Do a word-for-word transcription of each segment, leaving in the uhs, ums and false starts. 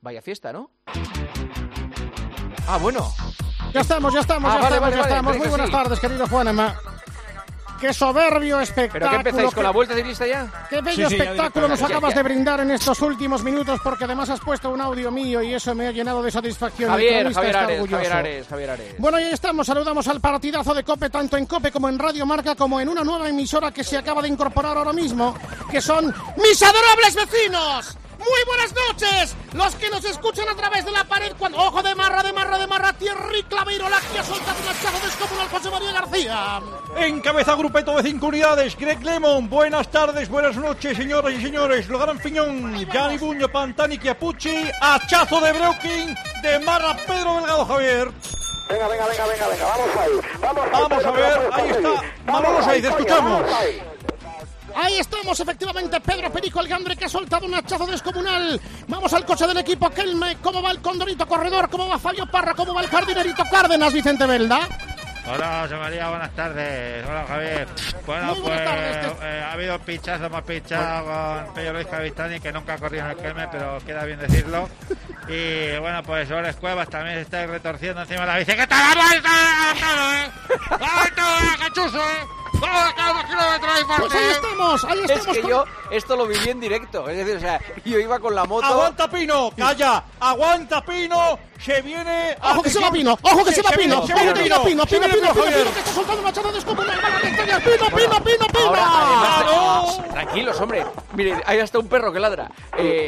Vaya fiesta, ¿no? Ah, bueno. Ya estamos, ya estamos, ah, ya vale, estamos, vale, ya vale, estamos. Muy buenas sí. tardes, querido Juanema. ¡Qué soberbio espectáculo! ¿Pero qué empezáis, que... con la vuelta ciclista ya? ¡Qué bello sí, sí, espectáculo nos ya, acabas ya. de brindar en estos últimos minutos! Porque además has puesto un audio mío y eso me ha llenado de satisfacción. Javier, El cronista Javier está Ares, orgulloso. Javier Ares, Javier Ares. Bueno, y ahí estamos. Saludamos al partidazo de COPE, tanto en COPE como en Radio Marca, como en una nueva emisora que se acaba de incorporar ahora mismo, que son mis adorables vecinos. ¡Muy buenas noches! Los que nos escuchan a través de la pared cuando... ¡Ojo de marra, de marra, de marra! Thierry Claveiro, la que ha soltado un hachazo descomunal José María García. Encabeza grupeto de cinco unidades, Greg Lemon. Buenas tardes, buenas noches, señoras y señores. Logan Fiñón, Gianni Buño, Pantani, Chiapucci. Hachazo de Breuking, de marra Pedro Delgado Javier. Venga, venga, venga, venga, venga, vamos ahí. Vamos, Vamos a ver, ahí está. Manolo Saiz, escuchamos. Ahí estamos, efectivamente, Pedro Perico Algandre, que ha soltado un hachazo descomunal. Vamos al coche del equipo Kelme. ¿Cómo va el Condorito Corredor? ¿Cómo va Fabio Parra? ¿Cómo va el Jardinerito Cárdenas, Vicente Belda? Hola, José María, buenas tardes. Hola, Javier. Bueno, Muy buenas pues tardes. eh, ha habido pinchazos, hemos pinchado con Pello Luis Cavistani, que nunca ha corrido en el Kelme, pero queda bien decirlo. Y bueno, pues Ores Cuevas también se está retorciendo encima de la bici. ¿Qué tal? ¡Ahí está! ¡Ahí está! ¡Cachuso! Pues ahí estamos, ahí Es estamos. que con- yo esto lo viví en directo. Es decir, o sea, yo iba con la moto... ¡Aguanta Pino! ¡Calla! ¡Aguanta Pino! ¡Se viene! ¡Ojo que se va Pino! ¡Ojo que se va Pino! ¡Ojo que viene se va Pino! ¡Pino, Se Pino, viene Pino, Pino! Javier. ¡Que está soltando un hachazo descomunal! ¡Para que extrañas! ¡Pino, Pino, Pino, Pino! Ahora, además, ¡Claro! tranquilos, hombre. Mire, hay hasta un perro que ladra. Eh,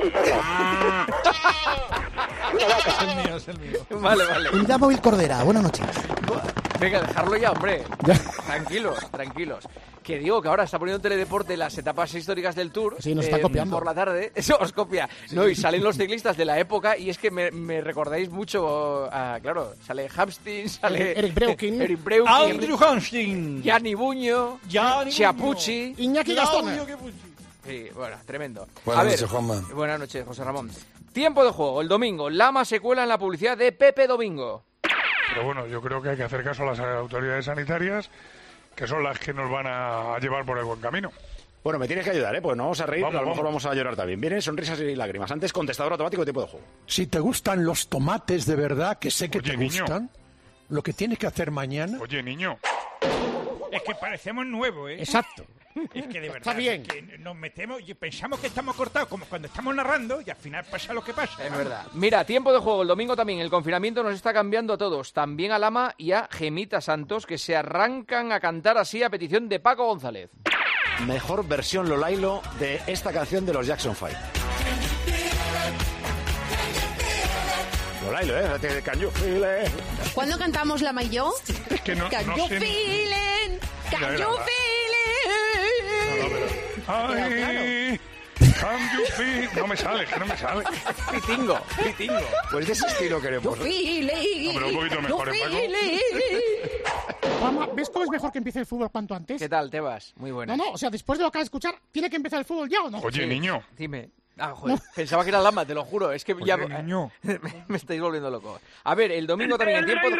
Es el mío, es el mío. vale, vale. Unidad Móvil Cordera, buenas noches. Venga, dejarlo ya, hombre. Tranquilos, tranquilos. Que digo que ahora está poniendo en Teledeporte las etapas históricas del Tour. Sí, nos está copiando. Por la tarde. Eso os copia. No, y salen los ciclistas de la época y es que me, me recordáis mucho... a- claro, sale Hamstin, sale... Eric Breuking. Eric Breuking. Andrew Hamstin. Gianni Buño. Gianni Chiapucci. Iñaki Gastón. Claudio Chiapucci. Sí, bueno, tremendo. Buenas A ver, noches, Juanma. Buenas noches, José Ramón. Tiempo de juego, el domingo. Lama se cuela en la publicidad de Pepe Domingo. Pero bueno, yo creo que hay que hacer caso a las autoridades sanitarias, que son las que nos van a llevar por el buen camino. Bueno, me tienes que ayudar, ¿eh? Pues no vamos a reír, Vamos, pero a lo mejor vamos. vamos a llorar también. Vienen sonrisas y lágrimas. Antes, contestador automático, tiempo de juego. Si te gustan los tomates de verdad, que sé que Oye, te niño. gustan, lo que tienes que hacer mañana... Oye, niño, Es que parecemos nuevos, ¿eh? Exacto. Es que de verdad, Está bien. es que nos metemos y pensamos que estamos cortados como cuando estamos narrando y al final pasa lo que pasa. Es verdad. Mira, tiempo de juego, el domingo también. El confinamiento nos está cambiando a todos. También a Lama y a Gemita Santos, que se arrancan a cantar así a petición de Paco González. Mejor versión Lolailo de esta canción de los Jackson Five. Lolailo, ¿eh? Can you feel it? ¿Cuándo cantamos la Mayo? es que no, Can no you sé... feel it? Can Ya, you ya, ya. feel it? Ay, can you feel... No me sale, que no me sale. Pitingo, pitingo. Pues de ese estilo queremos. You feel it. No, pero un poquito mejor, You ¿eh, Paco? feel it. Vamos, ¿ves cómo es mejor que empiece el fútbol cuanto antes? ¿Qué tal, Tebas? Muy buena. No, no, o sea, después de lo que acabas de escuchar, ¿tiene que empezar el fútbol ya o no? Oye, Sí. niño, Dime. Ah, joder. Pensaba que era Lama, te lo juro. Es que oye, ya... niño. me, me estáis volviendo loco. A ver, el domingo también en tiempo...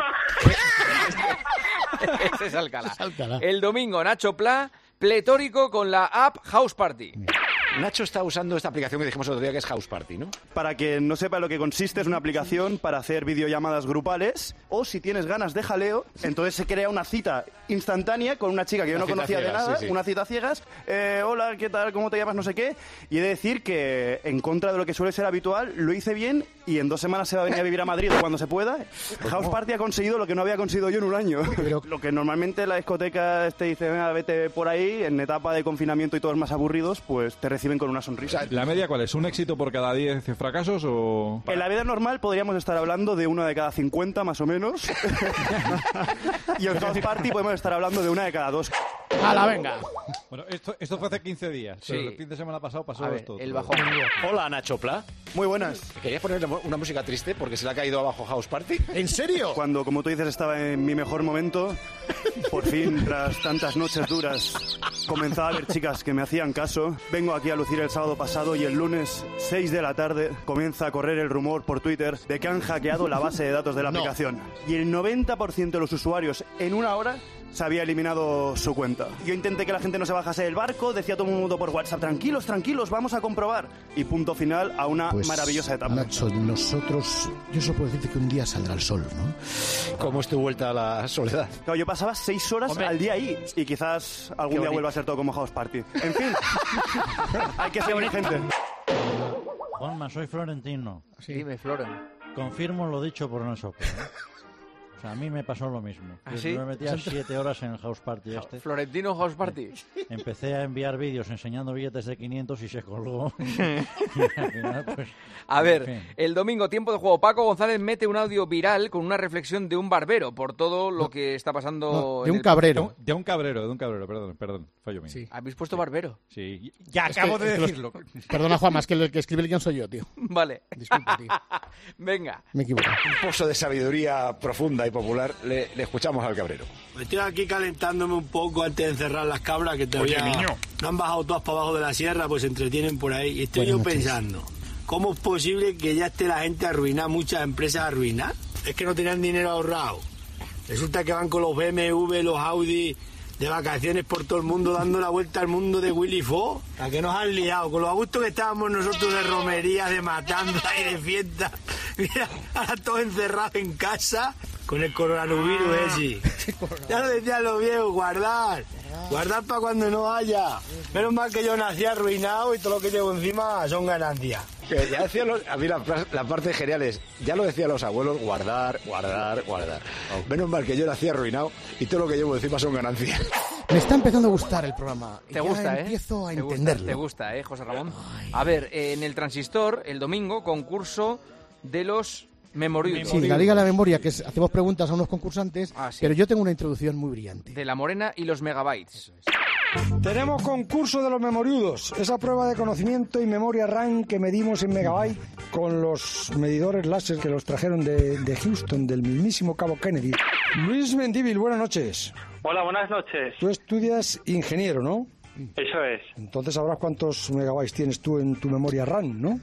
Ese es Alcalá. Ese es Alcalá. El domingo, Nacho Pla, pletórico con la app House Party. Nacho está usando esta aplicación que dijimos el otro día que es House Party, ¿no? Para quien no sepa lo que consiste, es una aplicación para hacer videollamadas grupales o si tienes ganas de jaleo, entonces se crea una cita instantánea con una chica que yo Una no cita conocía de ciegas, nada, sí, sí. una cita ciegas. Eh, hola, ¿qué tal? ¿Cómo te llamas? No sé qué. Y he de decir que, en contra de lo que suele ser habitual, lo hice bien y en dos semanas se va a venir a vivir a Madrid o cuando se pueda. House Party ha conseguido lo que no había conseguido yo en un año. Lo que normalmente la discoteca te dice, venga, vete por ahí, en etapa de confinamiento y todos más aburridos, pues te reciben con una sonrisa. ¿La media cuál es? ¿Un éxito por cada diez fracasos o...? En la vida normal podríamos estar hablando de una de cada cincuenta, más o menos. Y en House Party podemos estar hablando de una de cada dos. ¡Hala, venga! Bueno, esto, esto fue hace quince días. Sí. Pero el fin de semana pasado pasó A ver, esto. el todo. bajón. Hola, Nacho Pla. Muy buenas. ¿Querías ponerle una música triste porque se le ha caído abajo House Party? ¿En serio? Cuando, como tú dices, estaba en mi mejor momento, por fin, tras tantas noches duras, comenzaba a ver chicas que me hacían caso. Vengo aquí a lucir el sábado pasado y el lunes, seis de la tarde, comienza a correr el rumor por Twitter de que han hackeado la base de datos de la No. aplicación. Y el noventa por ciento de los usuarios en una hora se había eliminado su cuenta. Yo intenté que la gente no se bajase del barco, decía todo el mundo por WhatsApp, tranquilos, tranquilos, vamos a comprobar. Y punto final a una Pues, maravillosa etapa. Nacho, nosotros, yo solo puedo decirte que un día saldrá el sol, ¿no? ¿Cómo es tu vuelta a la soledad? Claro, yo pasaba seis horas Hombre. al día ahí y quizás algún Qué día bonito. vuelva a ser todo como House Party. En fin, hay que ser gente. Juanma, soy Florentino. Dime, Floren. Confirmo lo dicho por una sopa. ¿eh? O sea, a mí me pasó lo mismo. ¿Ah, Yo sí? me metía siete horas en el House Party este. Florentino House Party. Empecé a enviar vídeos enseñando billetes de quinientos y se colgó. Y al final, pues, A ver, en fin. el domingo, tiempo de juego. Paco González mete un audio viral con una reflexión de un barbero por todo lo que está pasando. No, de en un el- cabrero. De un cabrero, de un cabrero, perdón, perdón, fallo mío. Sí. ¿Habéis puesto barbero? Sí. Ya Es acabo que- de es que los- decirlo. Perdona, Juanma, es que el que escribe el guión soy yo, tío. Vale. Disculpa, tío. Venga. Me equivoco. Un pozo de sabiduría profunda y popular. Le, le escuchamos al cabrero. Estoy aquí calentándome un poco antes de encerrar las cabras que todavía Oye, niño. no han bajado todas para abajo de la sierra, pues se entretienen por ahí. Y estoy Buenas yo noches. pensando, ¿cómo es posible que ya esté la gente arruinada, muchas empresas arruinadas? Es que no tenían dinero ahorrado. Resulta que van con los B M W, los Audi, de vacaciones por todo el mundo, dando la vuelta al mundo de Willy Fogg. ¿A qué nos han liado? Con lo a gusto que estábamos nosotros de romería, de matanda y de fiesta. Mira, ahora todos encerrados en casa con el coronavirus ese. Ya lo decían los viejos, guardar. Guardar para cuando no haya. Menos mal que yo nací arruinado y todo lo que llevo encima son ganancias. Que ya decían los- a mí la, la parte genial es, ya lo decían los abuelos, guardar, guardar, guardar. Menos mal que yo nací arruinado y todo lo que llevo encima son ganancias. Me está empezando a gustar el programa. Te Ya gusta, ¿eh? empiezo a Te gusta, entenderlo. te gusta, ¿eh, José Ramón? A ver, en el Transistor, el domingo, concurso de los memoriudos. Sí, la Liga de la Memoria, que es, hacemos preguntas a unos concursantes, Ah, sí. pero yo tengo una introducción muy brillante. De la Morena y los megabytes. Tenemos concurso de los memoriudos, esa prueba de conocimiento y memoria RAM que medimos en megabyte con los medidores láser que los trajeron de, de Houston, del mismísimo Cabo Kennedy. Luis Mendívil, buenas noches. Hola, buenas noches. Tú estudias ingeniero, ¿no? Eso es. Entonces sabrás cuántos megabytes tienes tú en tu memoria RAM, ¿no?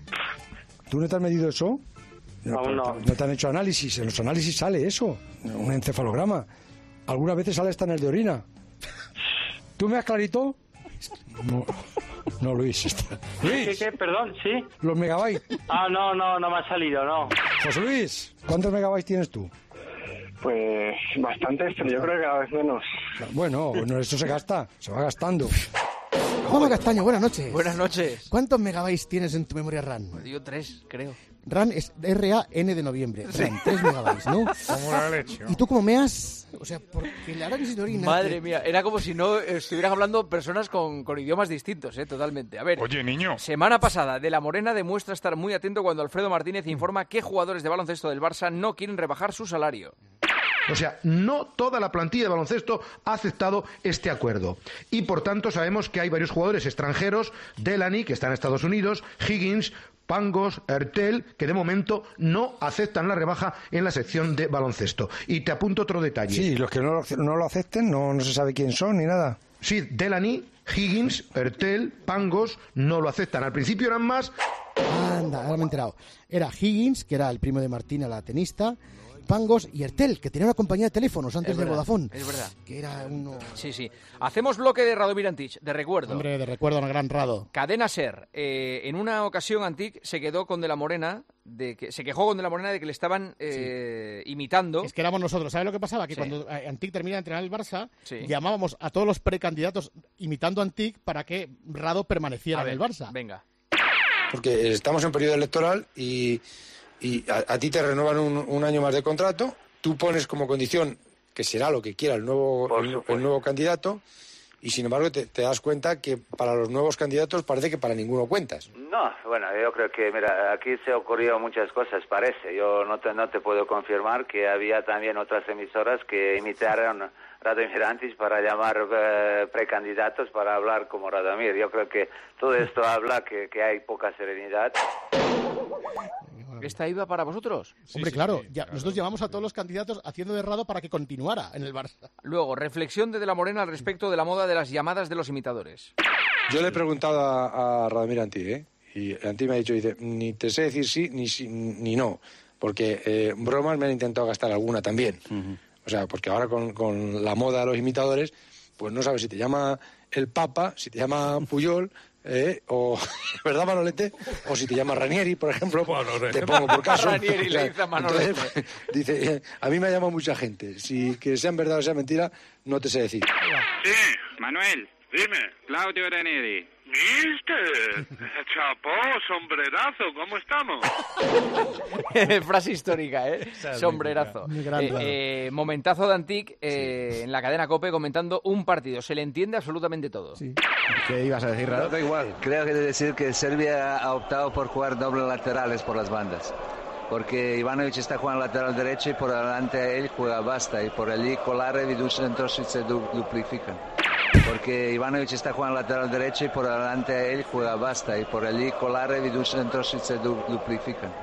¿Tú no te has medido eso? Aún no. No te han hecho análisis. En los análisis sale eso, un encefalograma. Algunas veces sale hasta en el de orina. ¿Tú me has clarito? No, no Luis. Está. ¿Qué, Luis, qué? Perdón, ¿sí? los megabytes. Ah, no, no, no me ha salido, no. José Luis, ¿cuántos megabytes tienes tú? Pues bastantes, pero yo creo que cada vez menos. Bueno, bueno, eso se gasta, se va gastando. Juanma Castaño, buenas noches. Buenas noches. ¿Cuántos megabytes tienes en tu memoria RAM? Yo tres, creo. RAM es R A N de noviembre. RAM, tres megabytes, ¿no? Como la leche. ¿Y tú cómo me has...? O sea, porque el análisis de orina... Madre te- mía, era como si no estuvieran hablando personas con, con idiomas distintos, ¿eh? Totalmente. A ver, Oye, niño. semana pasada, De la Morena demuestra estar muy atento cuando Alfredo Martínez informa que jugadores de baloncesto del Barça no quieren rebajar su salario. O sea, no toda la plantilla de baloncesto ha aceptado este acuerdo. Y por tanto sabemos que hay varios jugadores extranjeros, Delaney, que está en Estados Unidos, Higgins, Pangos, Ertel, que de momento no aceptan la rebaja en la sección de baloncesto. Y te apunto otro detalle. Sí, los que no lo, no lo acepten no, no se sabe quién son ni nada. Sí, Delaney, Higgins, Ertel, Pangos no lo aceptan. Al principio eran más. Anda, ahora me he enterado. Era Higgins, que era el primo de Martina, la tenista, Pangos y Ertel, que tenía una compañía de teléfonos antes Es de verdad, Vodafone. es verdad. Que era uno... Sí, sí. Hacemos bloque de Radomir Antich, de recuerdo. Hombre, de recuerdo al gran Rado. Cadena Ser. Eh, en una ocasión, Antic se quedó con De la Morena, de que se quejó con De la Morena de que le estaban eh, imitando. Es que éramos nosotros. ¿Sabes lo que pasaba? Que Sí. cuando eh, Antic termina de entrenar el Barça, Sí. llamábamos a todos los precandidatos imitando a Antic para que Rado permaneciera A ver, en el Barça. Venga. Porque estamos en periodo electoral y, y a, a ti te renuevan un, un año más de contrato, tú pones como condición que será lo que quiera el nuevo, el, el nuevo candidato, y sin embargo te, te das cuenta que para los nuevos candidatos parece que para ninguno cuentas. No, bueno, yo creo que, mira, aquí se ocurrió muchas cosas, parece. Yo no te, no te puedo confirmar que había también otras emisoras que imitaron Radomir Antich para llamar eh, precandidatos para hablar como Radomir. Yo creo que todo esto habla que, que hay poca serenidad. ¿Esta iba para vosotros? Hombre, claro, ya, nosotros llamamos a todos los candidatos haciendo de Rado para que continuara en el Barça. Luego, reflexión de De la Morena al respecto de la moda de las llamadas de los imitadores. Yo le he preguntado a, a Radomir Antich, ¿eh? Y Antich me ha dicho, dice, ni te sé decir sí ni, sí, ni no, porque eh, bromas me han intentado gastar alguna también. O sea, porque ahora con, con la moda de los imitadores, pues no sabes si te llama el Papa, si te llama Puyol, eh, o, ¿verdad, Manolete? O si te llama Ranieri, por ejemplo, te pongo por caso. Ranieri le dice a Manolete. Entonces, dice, a mí me ha llamado mucha gente. Si que sean verdad o sea mentira, no te sé decir. Sí, Manuel. Dime. Claudio Ranieri. ¿Viste? Chapó, sombrerazo, ¿cómo estamos? Frase histórica, ¿eh? Sombrerazo. Muy grande. Eh, eh, momentazo de Antic eh, sí. en la cadena COPE comentando un partido. Se le entiende absolutamente todo. Sí. ¿Qué ibas a decir, Rado? Da igual. Creo que de decir que Serbia ha optado por jugar dobles laterales por las bandas. Porque Ivanovic está jugando lateral derecho y por delante él juega Basta. Y por allí Kolarov y Dusan se du duplifican. Porque Ivanovic está jugando lateral derecho y por delante él juega Basta. Y por allí Kolarov y Dusan se du duplifican.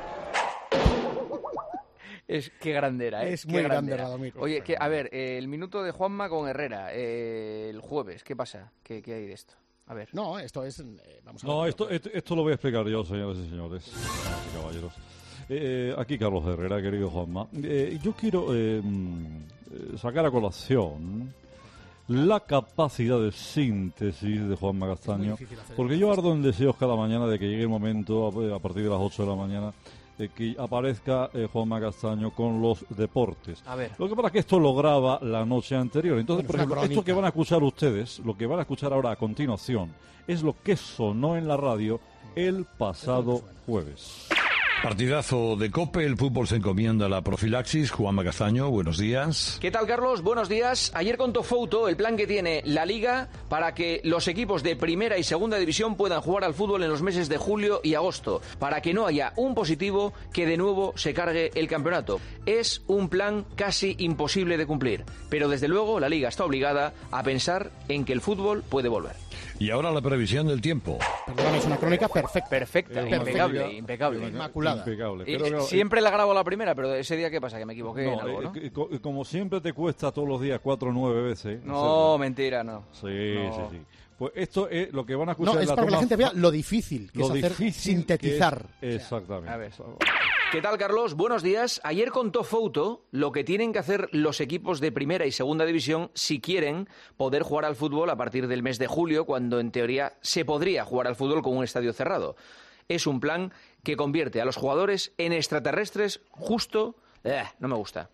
Es qué grandera, ¿eh? Es qué muy grandera. grande, Radomir. Oye, que, a ver, eh, el minuto de Juanma con Herrera, eh, el jueves, ¿qué pasa? ¿Qué, ¿Qué hay de esto? A ver. No, esto es... Eh, vamos a no, ver. esto, esto, esto lo voy a explicar yo, señores y señores, señores y caballeros. Eh, aquí Carlos Herrera, querido Juanma. Eh, yo quiero eh, sacar a colación la capacidad de síntesis de Juanma Castaño, porque yo ardo en deseos cada mañana de que llegue el momento, a, a partir de las ocho de la mañana, de que aparezca eh, Juanma Castaño con los deportes. A ver. Lo que pasa es que esto lo graba la noche anterior. Entonces, Bueno, por es una ejemplo, crónica. esto que van a escuchar ustedes, lo que van a escuchar ahora a continuación, es lo que sonó en la radio el pasado jueves. Partidazo de COPE, el fútbol se encomienda a la profilaxis. Juanma Castaño, buenos días. ¿Qué tal, Carlos? Buenos días. Ayer contó Fouto el plan que tiene la Liga para que los equipos de primera y segunda división puedan jugar al fútbol en los meses de julio y agosto, para que no haya un positivo que de nuevo se cargue el campeonato. Es un plan casi imposible de cumplir, pero desde luego la Liga está obligada a pensar en que el fútbol puede volver. Y ahora la previsión del tiempo. Perdóname, es una crónica perfecta. Perfecta, Perfecta. impecable, impecable. Inmaculada. Impecable. Y, Pero, pero, siempre la grabo la primera, pero ese día, ¿qué pasa? Que me equivoqué no, en algo, ¿no? eh, co- como siempre te cuesta todos los días cuatro o nueve veces. No, mentira, no. Sí, No. sí, sí. Pues esto es lo que van a escuchar. No, es la para que la toma gente vea fa- lo difícil que lo es hacer difícil sintetizar. que es- exactamente. A ver. ¿Qué tal, Carlos? Buenos días. Ayer contó Fouto lo que tienen que hacer los equipos de primera y segunda división si quieren poder jugar al fútbol a partir del mes de julio, cuando en teoría se podría jugar al fútbol con un estadio cerrado. Es un plan que convierte a los jugadores en extraterrestres justo... Eh, no me gusta.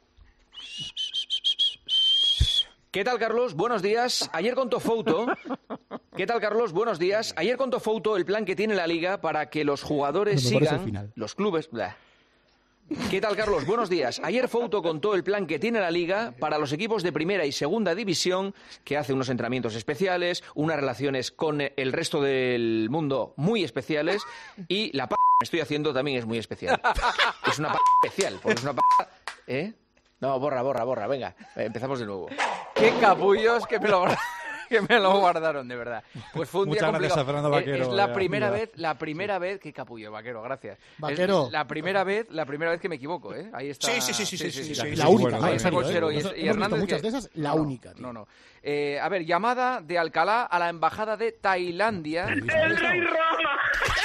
¿Qué tal, Carlos? Buenos días. Ayer contó Fouto... ¿Qué tal, Carlos? Buenos días. Ayer contó Fouto el plan que tiene la Liga para que los jugadores Lo mejor es el sigan... final. Los clubes... Blah. ¿Qué tal, Carlos? Buenos días. Ayer Fouto contó el plan que tiene la Liga para los equipos de primera y segunda división, que hace unos entrenamientos especiales, unas relaciones con el resto del mundo muy especiales, y la p que me estoy haciendo también es muy especial. Es una p especial, porque es una p... ¿Eh? No, borra, borra, borra, venga, empezamos de nuevo. ¡Qué capullos que me lo... que me lo guardaron, de verdad. Pues fue un Muchas día gracias complicado. a Fernando Es- Vaquero, Es la ya, primera mira. vez, la primera vez, qué capullo, Vaquero, gracias. Vaquero. Es la primera vez, la primera vez que me equivoco, ¿eh? Ahí está. Sí, sí, sí, sí, sí, sí, sí, La, la única, Ahí en está serio, Colchero ¿eh? y, Hemos- y hemos visto Hernández. muchas que- de esas, la no, única, tío. No, no. Eh, a ver, llamada de Alcalá a la embajada de Tailandia. ¡El Rey Rama!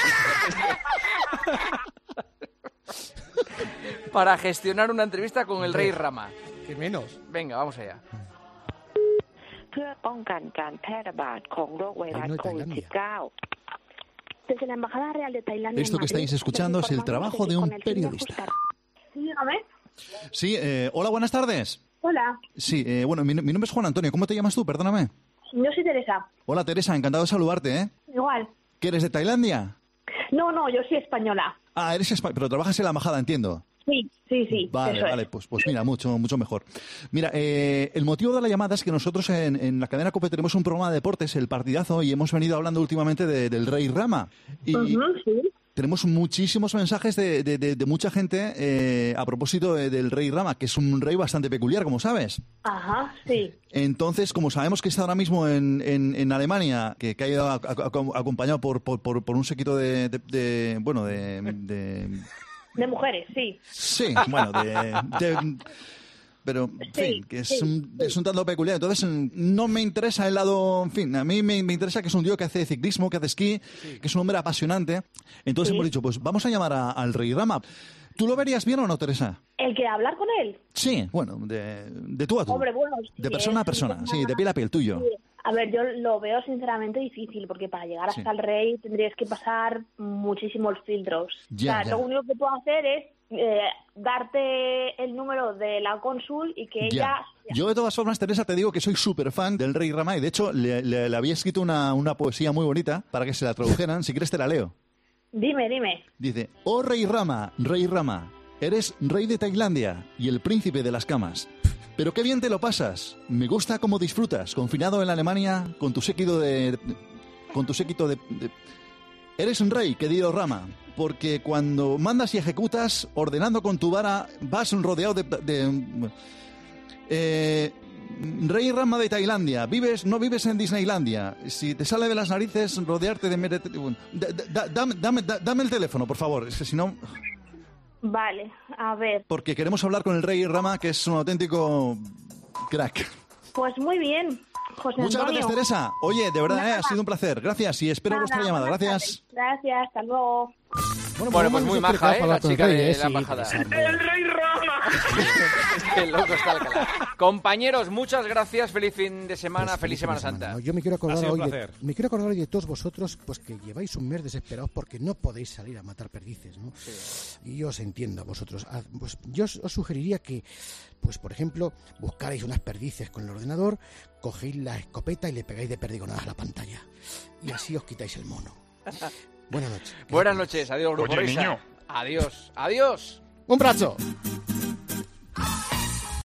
Para gestionar una entrevista con el Rey Rama. Que menos. Venga, vamos allá. เพื่อป้องกันการแพร่ระบาดของโรคไวรัสโควิด สิบเก้า Desde la Embajada Real de Tailandia en Esto que Madrid, estáis escuchando es el les trabajo informamos de un que con el fin de periodista. ajustar- Sí, dígame. Sí, eh, hola, buenas tardes. Hola, Sí, eh, bueno, mi, mi nombre es Juan Antonio. ¿Cómo te llamas tú? Perdóname. yo soy Teresa. Hola, Teresa, encantado de saludarte, ¿eh? Igual. ¿Que eres de Tailandia? No, no, yo soy española. Ah, eres español, pero trabajas en la embajada, entiendo. Sí, sí, sí. Vale, eso vale, es. pues, pues mira, mucho, mucho mejor. Mira, eh, el motivo de la llamada es que nosotros en, en la cadena COPE tenemos un programa de deportes, El Partidazo, y hemos venido hablando últimamente de- del Rey Rama. Y Ujú, sí. tenemos muchísimos mensajes de, de- de- de mucha gente eh, a propósito de- del Rey Rama, que es un rey bastante peculiar, como sabes. Ajá, sí. Entonces, como sabemos que está ahora mismo en, en- en Alemania, que, que ha ido a- a- a- acompañado por, por, por- por un séquito de, de- de- bueno, de, de- De mujeres, sí. sí, bueno, de, de- pero, en Sí, fin, que es, sí, un, es un tanto peculiar. Entonces, mm, no me interesa el lado, en fin, a mí me, me interesa que es un tío que hace ciclismo, que hace esquí, que es un hombre apasionante. Entonces Sí. hemos dicho, pues vamos a llamar a- al Rey Rama. ¿Tú lo verías bien o no, Teresa? ¿El que hablar con él? Sí, bueno, de, de tú a tú. Hombre, bueno, de sí, persona a es persona, una- sí, de piel a piel, tuyo. Sí. A ver, yo lo veo sinceramente difícil, porque para llegar Sí. hasta el rey tendrías que pasar muchísimos filtros. Ya, o sea, ya. lo único que puedo hacer es eh, darte el número de la cónsul y que ella... Ya. Yo, de todas formas, Teresa, te digo que soy súper fan del Rey Rama y, de hecho, le, le- le había escrito una, una poesía muy bonita para que se la tradujeran. Si quieres, te la leo. Dime, dime. Dice, oh Rey Rama, Rey Rama, eres rey de Tailandia y el príncipe de las camas. Pero qué bien te lo pasas. Me gusta cómo disfrutas, confinado en la Alemania, con tu séquito de... de- con tu séquito de... de- Eres un rey, querido Rama, porque cuando mandas y ejecutas, ordenando con tu vara, vas rodeado de... de- eh, Rey Rama de Tailandia, vives, no vives en Disneylandia. Si te sale de las narices rodearte de... mere- da- da- dame, dame, da- dame el teléfono, por favor, es que si no... Vale, a ver. Porque queremos hablar con el Rey Rama, que es un auténtico crack. Pues muy bien, José Muchas Antonio. gracias, Teresa. Oye, de verdad, Nada. eh, ha sido un placer. Gracias y espero Nada, vuestra llamada. buenas Gracias. tardes. Gracias, hasta luego. Bueno, pues muy maja, ¿eh? La chica de la embajada. ¡El rey Rama! Qué loco está Alcalá. Compañeros, muchas gracias. Feliz fin de semana, Pues feliz Semana Santa. No, yo me quiero acordar Ha sido hoy un de, placer. me quiero acordar hoy de todos vosotros, pues que lleváis un mes desesperados porque no podéis salir a matar perdices, ¿no? Y yo os entiendo a vosotros. Ah, Pues yo os, os sugeriría que, pues por ejemplo, buscarais unas perdices con el ordenador, cogéis la escopeta y le pegáis de perdigonadas a la pantalla. Y así os quitáis el mono. Buenas noches. Buenas noches, adiós, Grupo Oye, Risa. niño. Adiós, adiós. Un brazo.